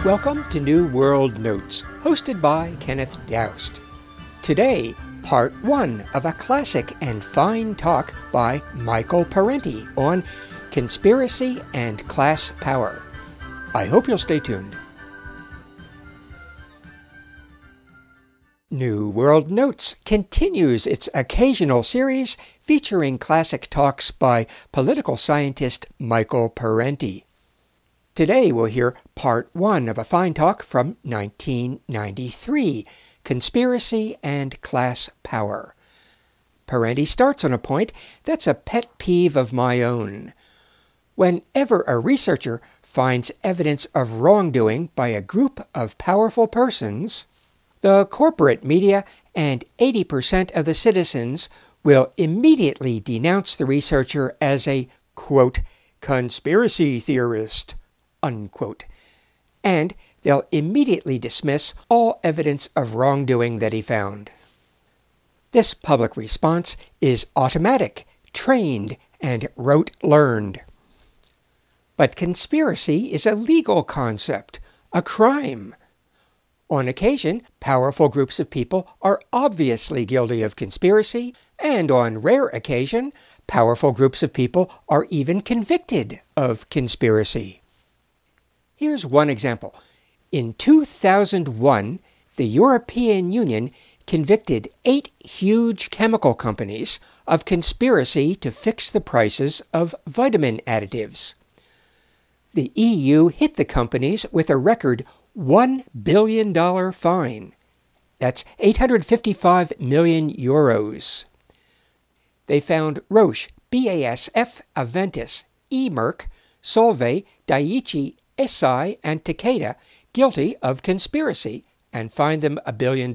Welcome to New World Notes, hosted by Kenneth Doust. Today, part 1 of a classic and fine talk by Michael Parenti on conspiracy and class power. I hope you'll stay tuned. New World Notes continues its occasional series featuring classic talks by political scientist Michael Parenti. Today we'll hear part 1 of a fine talk from 1993, Conspiracy and Class Power. Parenti starts on a point that's a pet peeve of my own. Whenever a researcher finds evidence of wrongdoing by a group of powerful persons, the corporate media and 80% of the citizens will immediately denounce the researcher as a, quote, conspiracy theorist, unquote, and they'll immediately dismiss all evidence of wrongdoing that he found. This public response is automatic, trained, and rote-learned. But conspiracy is a legal concept, a crime. On occasion, powerful groups of people are obviously guilty of conspiracy, and on rare occasion, powerful groups of people are even convicted of conspiracy. Here's one example. In 2001, the European Union convicted 8 huge chemical companies of conspiracy to fix the prices of vitamin additives. The EU hit the companies with a record $1 billion fine. That's 855 million euros. They found Roche, BASF, Aventis, Merck, Solvay, Daiichi, Eisai, and Takeda guilty of conspiracy and fined them $1 billion.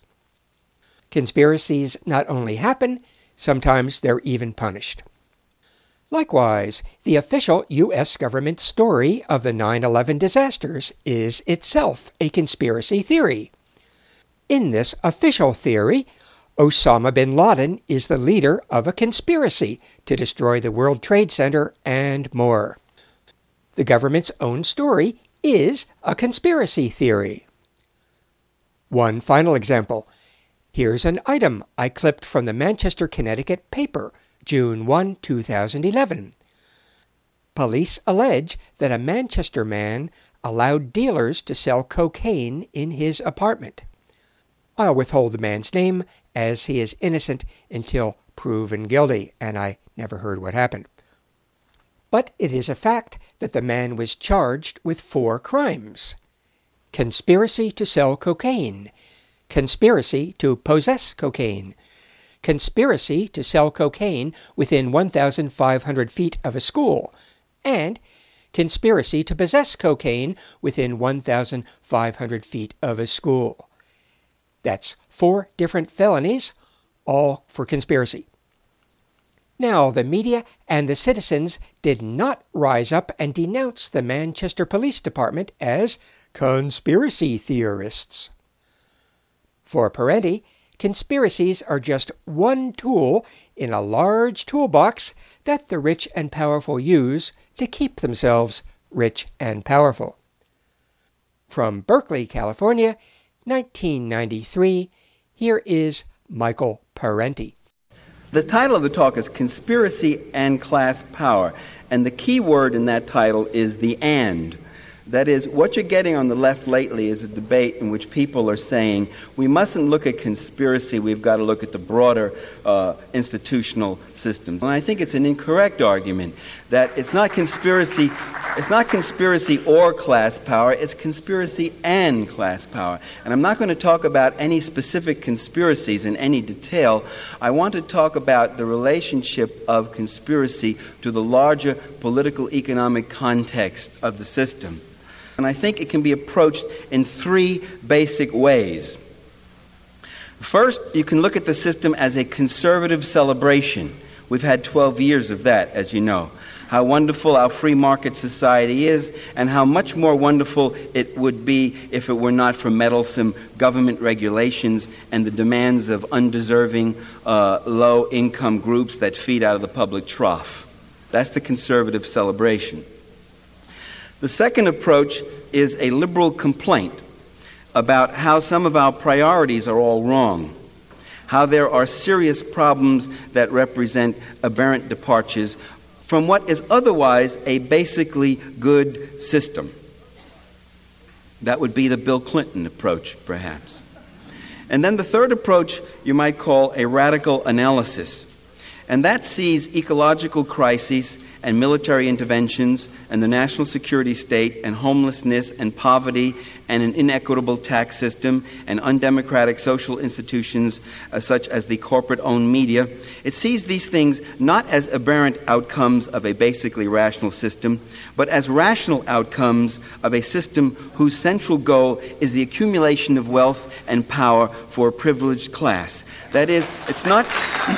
Conspiracies not only happen, sometimes they're even punished. Likewise, the official U.S. government story of the 9/11 disasters is itself a conspiracy theory. In this official theory, Osama bin Laden is the leader of a conspiracy to destroy the World Trade Center and more. The government's own story is a conspiracy theory. One final example. Here's an item I clipped from the Manchester, Connecticut paper, June 1, 2011. Police allege that a Manchester man allowed dealers to sell cocaine in his apartment. I'll withhold the man's name, as he is innocent until proven guilty, and I never heard what happened. But it is a fact that the man was charged with 4 crimes: conspiracy to sell cocaine, conspiracy to possess cocaine, conspiracy to sell cocaine within 1,500 feet of a school, and conspiracy to possess cocaine within 1,500 feet of a school. That's 4 different felonies, all for conspiracy. Now, the media and the citizens did not rise up and denounce the Manchester Police Department as conspiracy theorists. For Parenti, conspiracies are just one tool in a large toolbox that the rich and powerful use to keep themselves rich and powerful. From Berkeley, California, 1993, here is Michael Parenti. The title of the talk is Conspiracy and Class Power, and the key word in that title is the "and." That is, what you're getting on the left lately is a debate in which people are saying, we mustn't look at conspiracy, we've got to look at the broader institutional system. And I think it's an incorrect argument that it's not conspiracy or class power, it's conspiracy and class power. And I'm not going to talk about any specific conspiracies in any detail. I want to talk about the relationship of conspiracy to the larger political economic context of the system. And I think it can be approached in 3 basic ways. First, you can look at the system as a conservative celebration. We've had 12 years of that, as you know. How wonderful our free market society is, and how much more wonderful it would be if it were not for meddlesome government regulations and the demands of undeserving, low-income groups that feed out of the public trough. That's the conservative celebration. The second approach is a liberal complaint about how some of our priorities are all wrong, how there are serious problems that represent aberrant departures from what is otherwise a basically good system. That would be the Bill Clinton approach, perhaps. And then the third approach you might call a radical analysis, and that sees ecological crises and military interventions and the national security state and homelessness and poverty and an inequitable tax system and undemocratic social institutions such as the corporate-owned media. It sees these things not as aberrant outcomes of a basically rational system, but as rational outcomes of a system whose central goal is the accumulation of wealth and power for a privileged class. That is, it's not...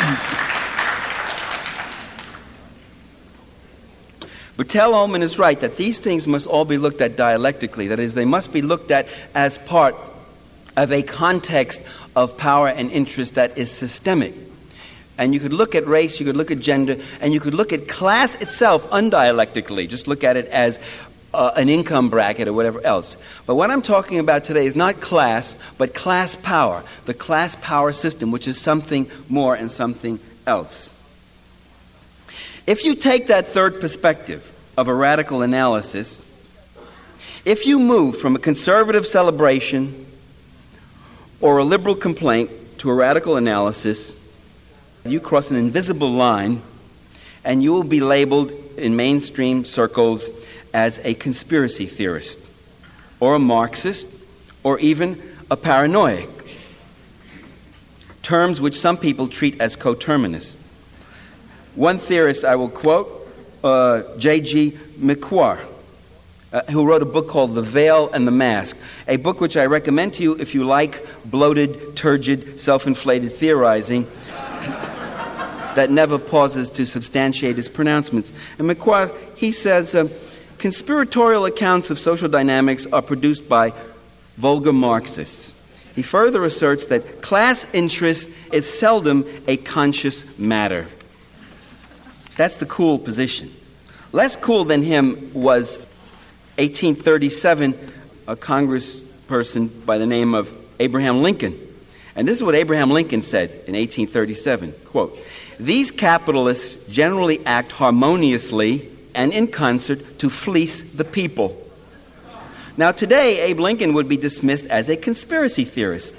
Bertel Ohlman is right that these things must all be looked at dialectically. That is, they must be looked at as part of a context of power and interest that is systemic. And you could look at race, you could look at gender, and you could look at class itself undialectically. Just look at it as an income bracket or whatever else. But what I'm talking about today is not class, but class power. The class power system, which is something more and something else. If you take that third perspective of a radical analysis, if you move from a conservative celebration or a liberal complaint to a radical analysis, you cross an invisible line and you will be labeled in mainstream circles as a conspiracy theorist or a Marxist or even a paranoiac, terms which some people treat as coterminous. One theorist I will quote, J.G. McQuarrie, who wrote a book called The Veil and the Mask, a book which I recommend to you if you like bloated, turgid, self-inflated theorizing that never pauses to substantiate his pronouncements. And McQuarrie, he says, conspiratorial accounts of social dynamics are produced by vulgar Marxists. He further asserts that class interest is seldom a conscious matter. That's the cool position. Less cool than him was 1837, a congressperson by the name of Abraham Lincoln. And this is what Abraham Lincoln said in 1837, quote, "These capitalists generally act harmoniously and in concert to fleece the people." Now today, Abe Lincoln would be dismissed as a conspiracy theorist.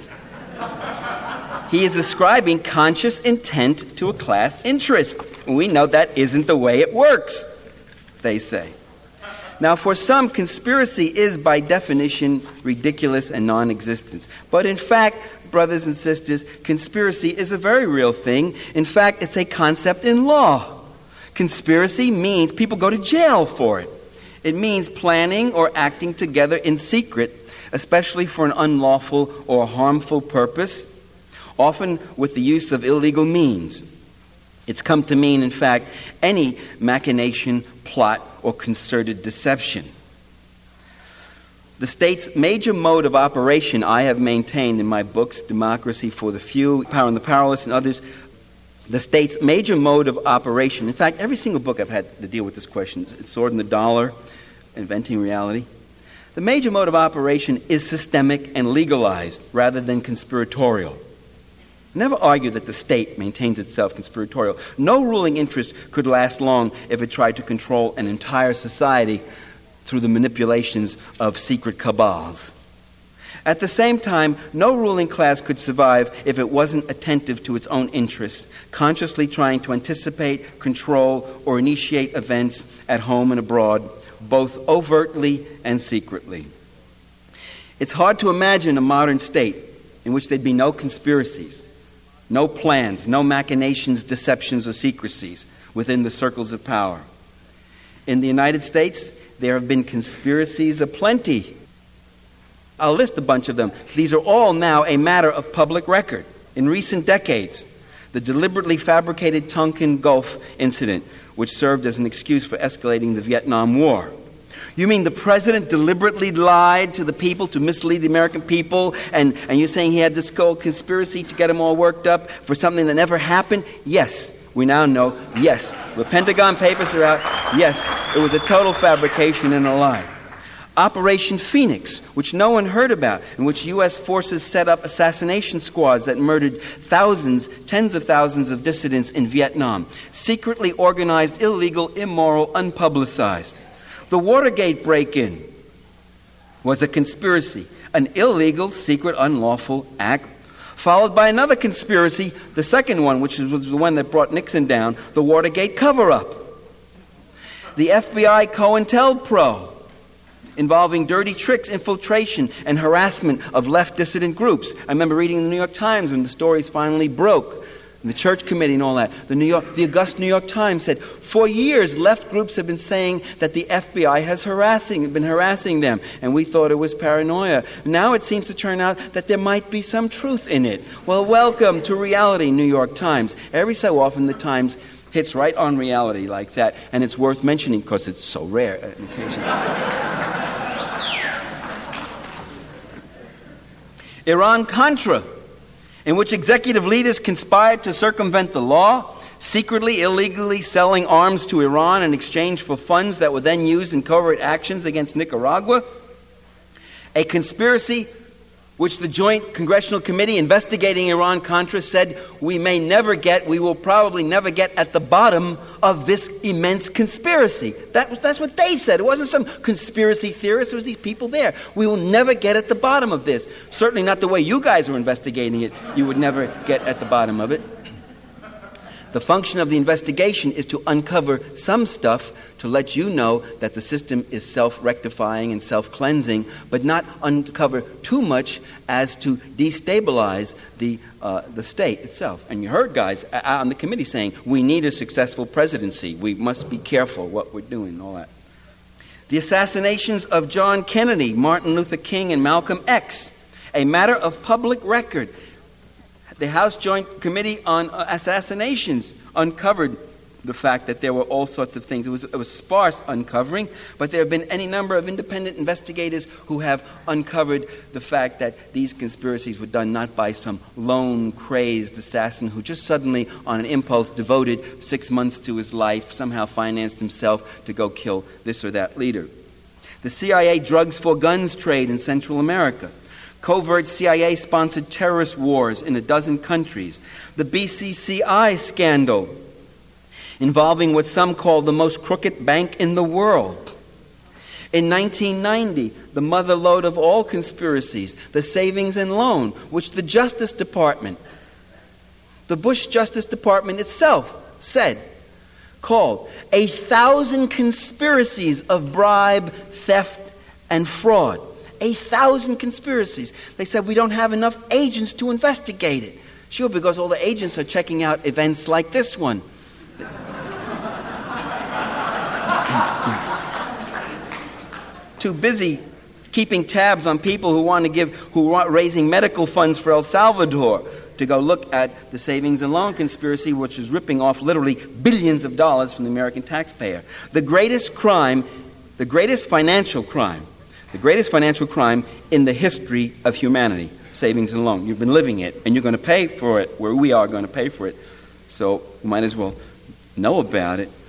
He is ascribing conscious intent to a class interest. We know that isn't the way it works, they say. Now, for some, conspiracy is by definition ridiculous and non-existent. But in fact, brothers and sisters, conspiracy is a very real thing. In fact, it's a concept in law. Conspiracy means people go to jail for it. It means planning or acting together in secret, especially for an unlawful or harmful purpose, often with the use of illegal means. It's come to mean, in fact, any machination, plot, or concerted deception. The state's major mode of operation, I have maintained in my books, Democracy for the Few, Power and the Powerless, and others, the state's major mode of operation, in fact, every single book I've had to deal with this question, Sword and the Dollar, Inventing Reality, the major mode of operation is systemic and legalized rather than conspiratorial. Never argue that the state maintains itself conspiratorial. No ruling interest could last long if it tried to control an entire society through the manipulations of secret cabals. At the same time, no ruling class could survive if it wasn't attentive to its own interests, consciously trying to anticipate, control, or initiate events at home and abroad, both overtly and secretly. It's hard to imagine a modern state in which there'd be no conspiracies, no plans, no machinations, deceptions, or secrecies within the circles of power. In the United States, there have been conspiracies aplenty. I'll list a bunch of them. These are all now a matter of public record. In recent decades, the deliberately fabricated Tonkin Gulf incident, which served as an excuse for escalating the Vietnam War. You mean the president deliberately lied to the people to mislead the American people, and you're saying he had this cold conspiracy to get them all worked up for something that never happened? Yes, we now know, yes. The Pentagon Papers are out. Yes, it was a total fabrication and a lie. Operation Phoenix, which no one heard about, in which U.S. forces set up assassination squads that murdered thousands, tens of thousands of dissidents in Vietnam. Secretly organized, illegal, immoral, unpublicized. The Watergate break-in was a conspiracy, an illegal, secret, unlawful act, followed by another conspiracy, the second one, which was the one that brought Nixon down, the Watergate cover-up. The FBI COINTELPRO, involving dirty tricks, infiltration, and harassment of left dissident groups. I remember reading in the New York Times when the stories finally broke, and the Church Committee and all that. The august New York Times said, for years, left groups have been saying that the FBI has been harassing them, and we thought it was paranoia. Now it seems to turn out that there might be some truth in it. Well, welcome to reality, New York Times. Every so often, the Times hits right on reality like that, and it's worth mentioning because it's so rare occasionally. Iran-Contra, in which executive leaders conspired to circumvent the law, secretly, illegally selling arms to Iran in exchange for funds that were then used in covert actions against Nicaragua. A conspiracy which the Joint Congressional Committee investigating Iran-Contra said we will probably never get at the bottom of this immense conspiracy. That's what they said. It wasn't some conspiracy theorist. It was these people there. We will never get at the bottom of this. Certainly not the way you guys were investigating it. You would never get at the bottom of it. The function of the investigation is to uncover some stuff to let you know that the system is self-rectifying and self-cleansing, but not uncover too much as to destabilize the state itself. And you heard guys on the committee saying, we need a successful presidency. We must be careful what we're doing, all that. The assassinations of John Kennedy, Martin Luther King, and Malcolm X, a matter of public record. The House Joint Committee on Assassinations uncovered the fact that there were all sorts of things. It was sparse uncovering, but there have been any number of independent investigators who have uncovered the fact that these conspiracies were done not by some lone, crazed assassin who just suddenly, on an impulse, devoted 6 months to his life, somehow financed himself to go kill this or that leader. The CIA drugs for guns trade in Central America. Covert CIA-sponsored terrorist wars in a dozen countries. The BCCI scandal, involving what some call the most crooked bank in the world. In 1990, the mother lode of all conspiracies, the savings and loan, which the Justice Department, the Bush Justice Department itself said, called 1,000 conspiracies of bribe, theft, and fraud. 1,000 conspiracies. They said we don't have enough agents to investigate it. Sure, because all the agents are checking out events like this one. Too busy keeping tabs on people who are raising medical funds for El Salvador to go look at the savings and loan conspiracy, which is ripping off literally billions of dollars from the American taxpayer. The greatest financial crime in the history of humanity, savings and loan. You've been living it, and you're going to pay for it, where we are going to pay for it. So you might as well know about it.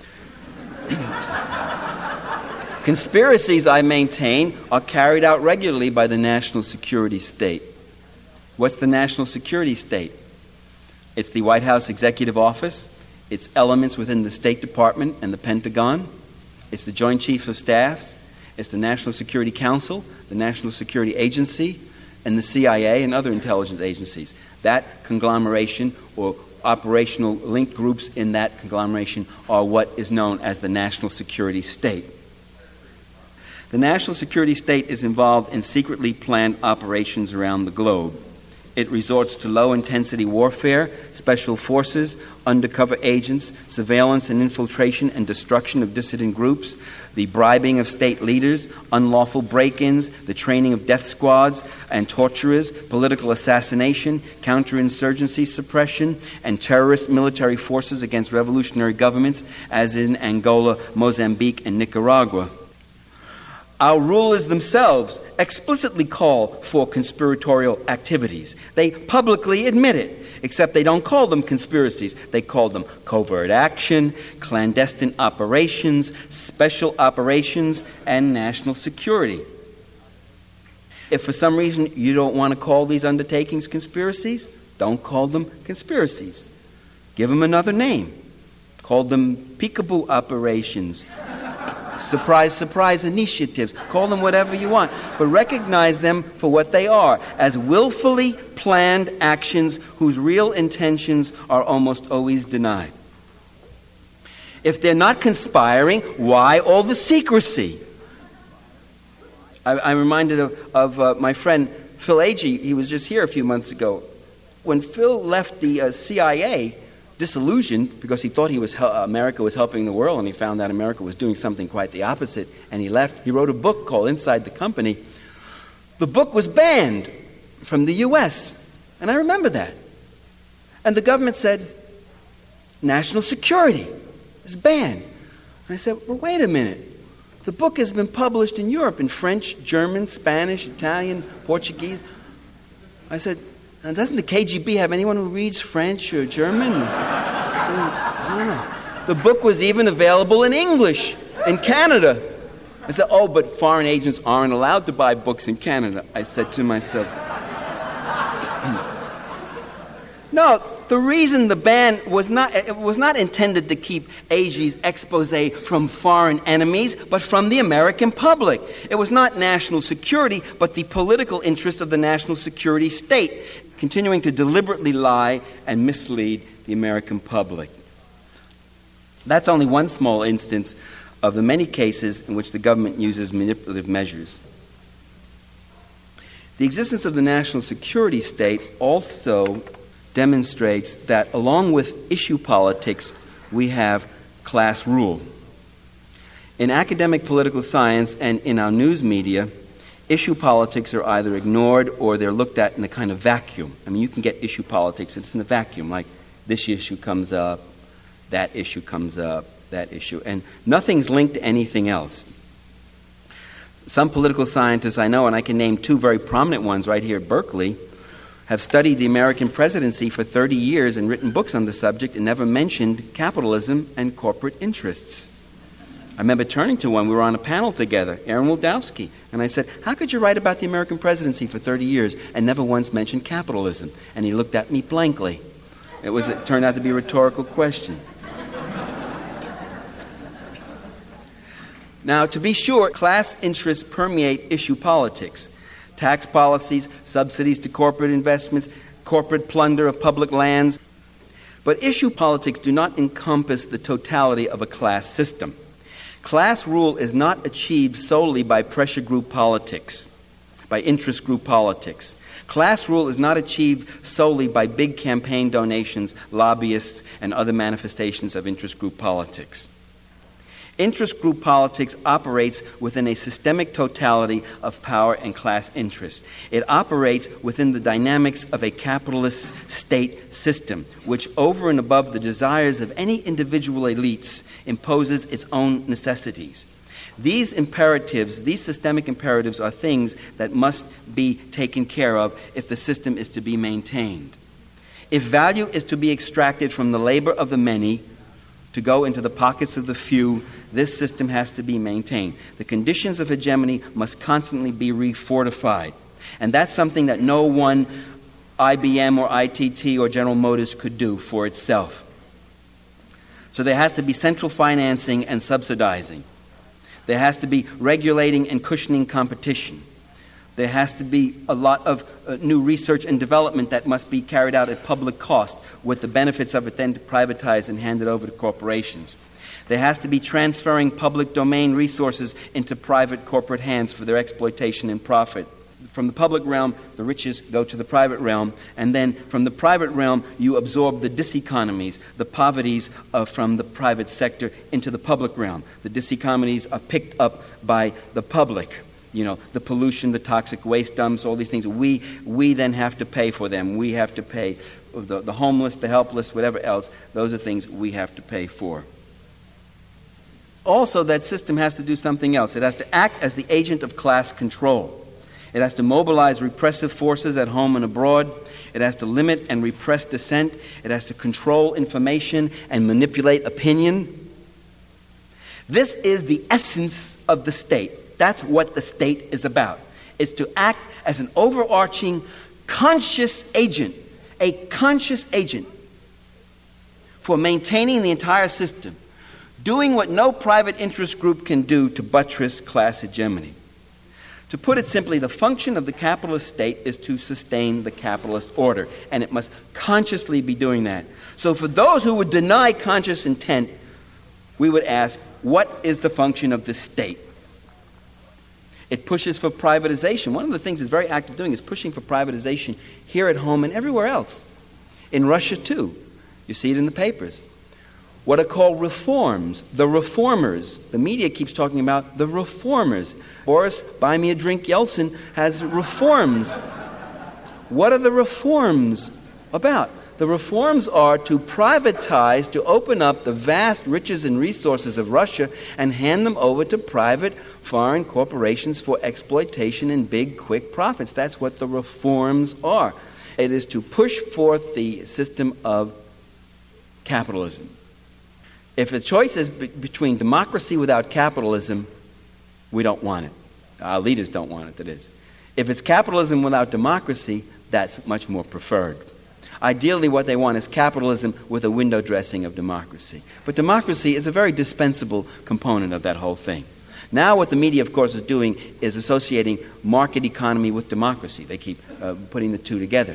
Conspiracies, I maintain, are carried out regularly by the national security state. What's the national security state? It's the White House Executive Office, its elements within the State Department and the Pentagon, it's the Joint Chiefs of Staffs, it's the National Security Council, the National Security Agency, and the CIA and other intelligence agencies. That conglomeration or operational linked groups in that conglomeration are what is known as the national security state. The national security state is involved in secretly planned operations around the globe. It resorts to low-intensity warfare, special forces, undercover agents, surveillance and infiltration and destruction of dissident groups, the bribing of state leaders, unlawful break-ins, the training of death squads and torturers, political assassination, counterinsurgency suppression, and terrorist military forces against revolutionary governments, as in Angola, Mozambique, and Nicaragua. Our rulers themselves explicitly call for conspiratorial activities. They publicly admit it. except they don't call them conspiracies. They call them covert action, clandestine operations, special operations, and national security. If for some reason you don't want to call these undertakings conspiracies, don't call them conspiracies. Give them another name. Call them peekaboo operations, surprise, surprise initiatives. Call them whatever you want. But recognize them for what they are, as willfully planned actions whose real intentions are almost always denied. If they're not conspiring, why all the secrecy? I'm reminded of my friend Phil Agee. He was just here a few months ago. When Phil left the CIA, disillusioned because he thought America was helping the world, and he found out America was doing something quite the opposite, and he left. He wrote a book called Inside the Company. The book was banned from the U.S., and I remember that. And the government said, national security is banned. And I said, well, wait a minute. The book has been published in Europe in French, German, Spanish, Italian, Portuguese. I said, now, doesn't the KGB have anyone who reads French or German? I said, I don't know. The book was even available in English in Canada. I said, oh, but foreign agents aren't allowed to buy books in Canada. I said to myself, no, the reason the ban was not intended to keep Agee's expose from foreign enemies, but from the American public. It was not national security, but the political interest of the national security state, continuing to deliberately lie and mislead the American public. That's only one small instance of the many cases in which the government uses manipulative measures. The existence of the national security state also demonstrates that along with issue politics, we have class rule. In academic political science and in our news media, issue politics are either ignored or they're looked at in a kind of vacuum. I mean, you can get issue politics, it's in a vacuum, like this issue comes up, that issue comes up, that issue, and nothing's linked to anything else. Some political scientists I know, and I can name two very prominent ones right here at Berkeley, have studied the American presidency for 30 years and written books on the subject and never mentioned capitalism and corporate interests. I remember turning to one, we were on a panel together, Aaron Wildowski, and I said, how could you write about the American presidency for 30 years and never once mention capitalism? And he looked at me blankly. It turned out to be a rhetorical question. Now, to be sure, class interests permeate issue politics. Tax policies, subsidies to corporate investments, corporate plunder of public lands. But issue politics do not encompass the totality of a class system. Class rule is not achieved solely by pressure group politics, by interest group politics. Class rule is not achieved solely by big campaign donations, lobbyists, and other manifestations of interest group politics. Interest group politics operates within a systemic totality of power and class interest. It operates within the dynamics of a capitalist state system, which over and above the desires of any individual elites imposes its own necessities. These imperatives, these systemic imperatives, are things that must be taken care of if the system is to be maintained. If value is to be extracted from the labor of the many to go into the pockets of the few, this system has to be maintained. The conditions of hegemony must constantly be refortified. And that's something that no one IBM or ITT or General Motors could do for itself. So there has to be central financing and subsidizing. There has to be regulating and cushioning competition. There has to be a lot of new research and development that must be carried out at public cost, with the benefits of it then privatized and handed over to corporations. There has to be transferring public domain resources into private corporate hands for their exploitation and profit. From the public realm, the riches go to the private realm, and then from the private realm, you absorb the diseconomies, the poverties from the private sector into the public realm. The diseconomies are picked up by the public. You know, the pollution, the toxic waste dumps, all these things. We then have to pay for them. We have to pay the homeless, the helpless, whatever else. Those are things we have to pay for. Also, that system has to do something else. It has to act as the agent of class control. It has to mobilize repressive forces at home and abroad. It has to limit and repress dissent. It has to control information and manipulate opinion. This is the essence of the state. That's what the state is about. It's to act as an overarching conscious agent, a conscious agent for maintaining the entire system, doing what no private interest group can do to buttress class hegemony. To put it simply, the function of the capitalist state is to sustain the capitalist order, and it must consciously be doing that. So for those who would deny conscious intent, we would ask, what is the function of the state? It pushes for privatization. One of the things it's very active doing is pushing for privatization here at home and everywhere else. In Russia, too. You see it in the papers. What are called reforms, the reformers. The media keeps talking about the reformers. Boris, buy me a drink, Yeltsin has reforms. What are the reforms about? The reforms are to privatize, to open up the vast riches and resources of Russia and hand them over to private foreign corporations for exploitation and big, quick profits. That's what the reforms are. It is to push forth the system of capitalism. If the choice is between democracy without capitalism, we don't want it. Our leaders don't want it, that is. If it's capitalism without democracy, that's much more preferred. Ideally, what they want is capitalism with a window dressing of democracy. But democracy is a very dispensable component of that whole thing. Now what the media, of course, is doing is associating market economy with democracy. They keep putting the two together.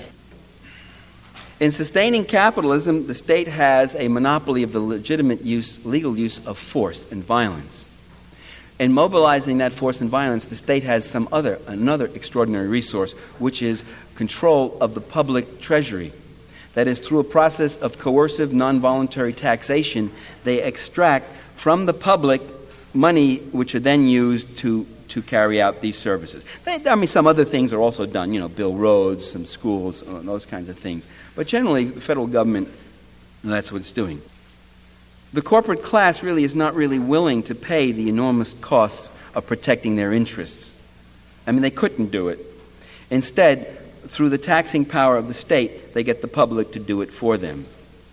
In sustaining capitalism, the state has a monopoly of the legitimate legal use of force and violence. In mobilizing that force and violence, the state has another extraordinary resource, which is control of the public treasury. That is, through a process of coercive, non-voluntary taxation, they extract from the public money which are then used to carry out these services. Some other things are also done, build roads, some schools, those kinds of things. But generally, the federal government, that's what it's doing. The corporate class really is not really willing to pay the enormous costs of protecting their interests. They couldn't do it. Instead, through the taxing power of the state, they get the public to do it for them.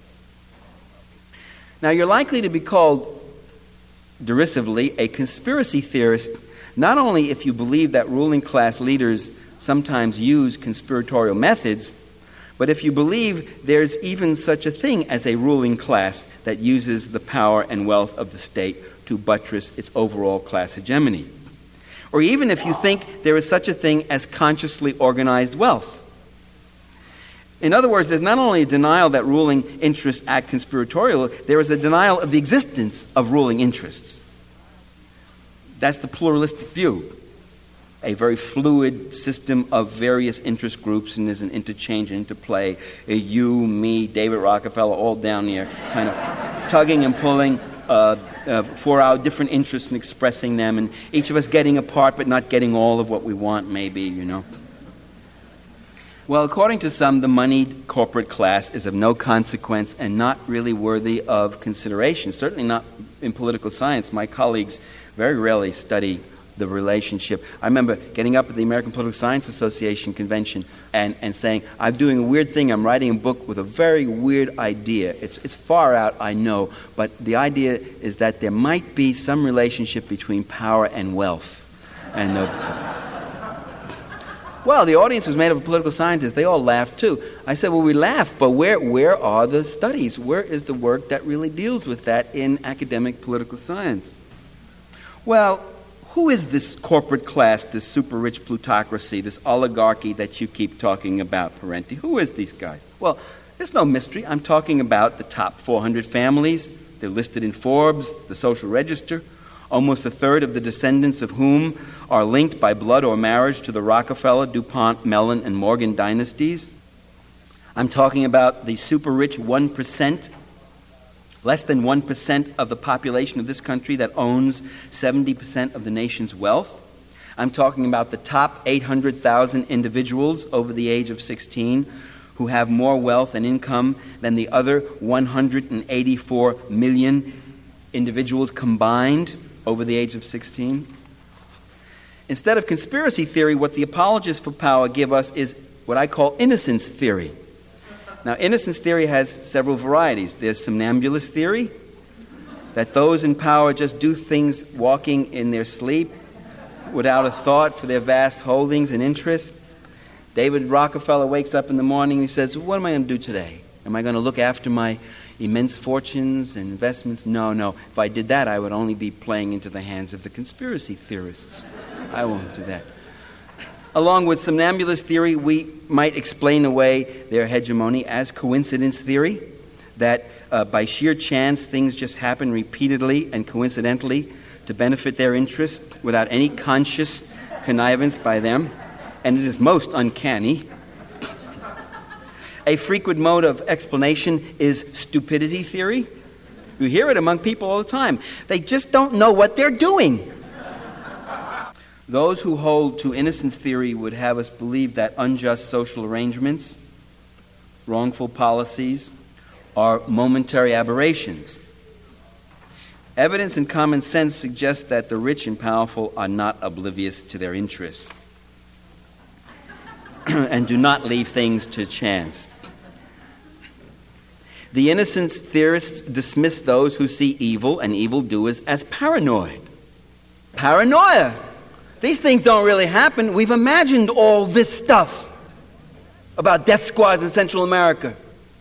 Now, you're likely to be called, derisively, a conspiracy theorist, not only if you believe that ruling class leaders sometimes use conspiratorial methods, but if you believe there's even such a thing as a ruling class that uses the power and wealth of the state to buttress its overall class hegemony. Or even if you think there is such a thing as consciously organized wealth. In other words, there's not only a denial that ruling interests act conspiratorial, there is a denial of the existence of ruling interests. That's the pluralistic view. A very fluid system of various interest groups, and there's an interchange and interplay. You, me, David Rockefeller, all down here, kind of tugging and pulling for our different interests and expressing them, and each of us getting a part but not getting all of what we want, maybe, Well, according to some, the moneyed corporate class is of no consequence and not really worthy of consideration, certainly not in political science. My colleagues very rarely study the relationship. I remember getting up at the American Political Science Association convention and saying, I'm doing a weird thing. I'm writing a book with a very weird idea. It's far out, I know, but the idea is that there might be some relationship between power and wealth. And well, the audience was made up of political scientists. They all laughed too. I said, well, we laugh, but where are the studies? Where is the work that really deals with that in academic political science? Well, who is this corporate class, this super-rich plutocracy, this oligarchy that you keep talking about, Parenti? Who is these guys? Well, there's no mystery. I'm talking about the top 400 families. They're listed in Forbes, the Social Register, almost a third of the descendants of whom are linked by blood or marriage to the Rockefeller, DuPont, Mellon, and Morgan dynasties. I'm talking about the super-rich 1%, less than 1% of the population of this country that owns 70% of the nation's wealth. I'm talking about the top 800,000 individuals over the age of 16 who have more wealth and income than the other 184 million individuals combined over the age of 16. Instead of conspiracy theory, what the apologists for power give us is what I call innocence theory. Now, innocence theory has several varieties. There's somnambulist theory, that those in power just do things walking in their sleep without a thought for their vast holdings and interests. David Rockefeller wakes up in the morning and he says, what am I going to do today? Am I going to look after my immense fortunes and investments? No. If I did that, I would only be playing into the hands of the conspiracy theorists. I won't do that. Along with somnambulist theory, we might explain away their hegemony as coincidence theory, that by sheer chance things just happen repeatedly and coincidentally to benefit their interest without any conscious connivance by them, and it is most uncanny. A frequent mode of explanation is stupidity theory. You hear it among people all the time. They just don't know what they're doing. Those who hold to innocence theory would have us believe that unjust social arrangements, wrongful policies, are momentary aberrations. Evidence and common sense suggest that the rich and powerful are not oblivious to their interests and do not leave things to chance. The innocence theorists dismiss those who see evil and evildoers as paranoid. Paranoia! These things don't really happen. We've imagined all this stuff about death squads in Central America.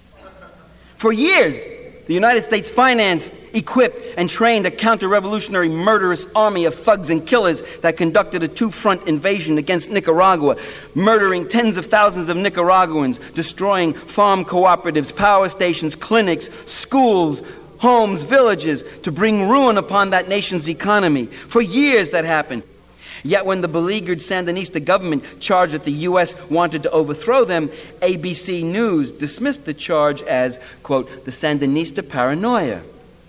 For years, the United States financed, equipped, and trained a counter-revolutionary murderous army of thugs and killers that conducted a two-front invasion against Nicaragua, murdering tens of thousands of Nicaraguans, destroying farm cooperatives, power stations, clinics, schools, homes, villages, to bring ruin upon that nation's economy. For years that happened. Yet when the beleaguered Sandinista government charged that the U.S. wanted to overthrow them, ABC News dismissed the charge as, quote, the Sandinista paranoia.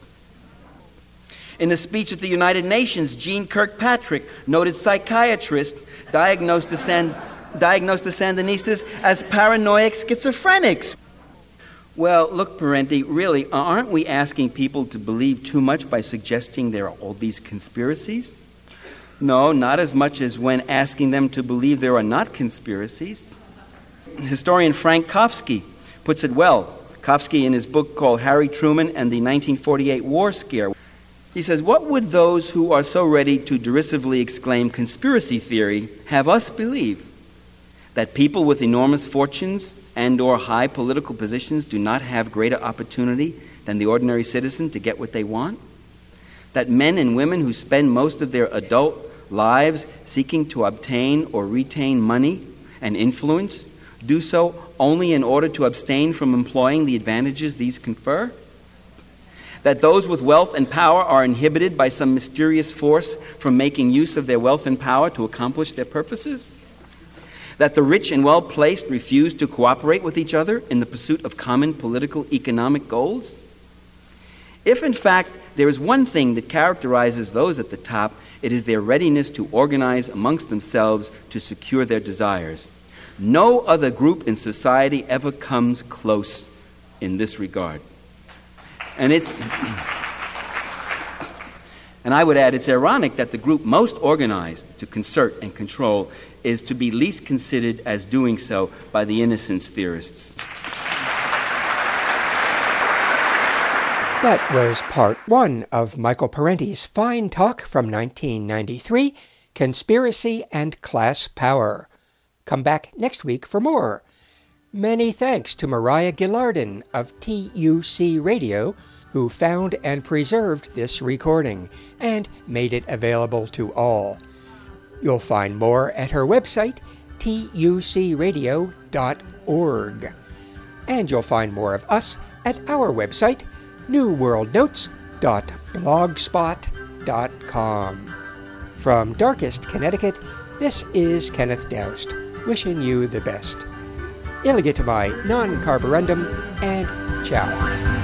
In a speech at the United Nations, Jeane Kirkpatrick, noted psychiatrist, diagnosed the Sandinistas as paranoid schizophrenics. Well, look, Parenti, really, aren't we asking people to believe too much by suggesting there are all these conspiracies? No, not as much as when asking them to believe there are not conspiracies. Historian Frank Kofsky puts it well. Kofsky, in his book called Harry Truman and the 1948 War Scare, he says, what would those who are so ready to derisively exclaim conspiracy theory have us believe? That people with enormous fortunes and or high political positions do not have greater opportunity than the ordinary citizen to get what they want? That men and women who spend most of their adult lives seeking to obtain or retain money and influence do so only in order to abstain from employing the advantages these confer? That those with wealth and power are inhibited by some mysterious force from making use of their wealth and power to accomplish their purposes? That the rich and well-placed refuse to cooperate with each other in the pursuit of common political economic goals? If, in fact, there is one thing that characterizes those at the top, it is their readiness to organize amongst themselves to secure their desires. No other group in society ever comes close in this regard. And I would add, it's ironic that the group most organized to concert and control is to be least considered as doing so by the innocence theorists. That was part one of Michael Parenti's fine talk from 1993, Conspiracy and Class Power. Come back next week for more. Many thanks to Mariah Gillardin of TUC Radio, who found and preserved this recording and made it available to all. You'll find more at her website, tucradio.org. And you'll find more of us at our website, newworldnotes.blogspot.com. From darkest Connecticut, this is Kenneth Doust, wishing you the best. Illegitimai non carborundum, and ciao.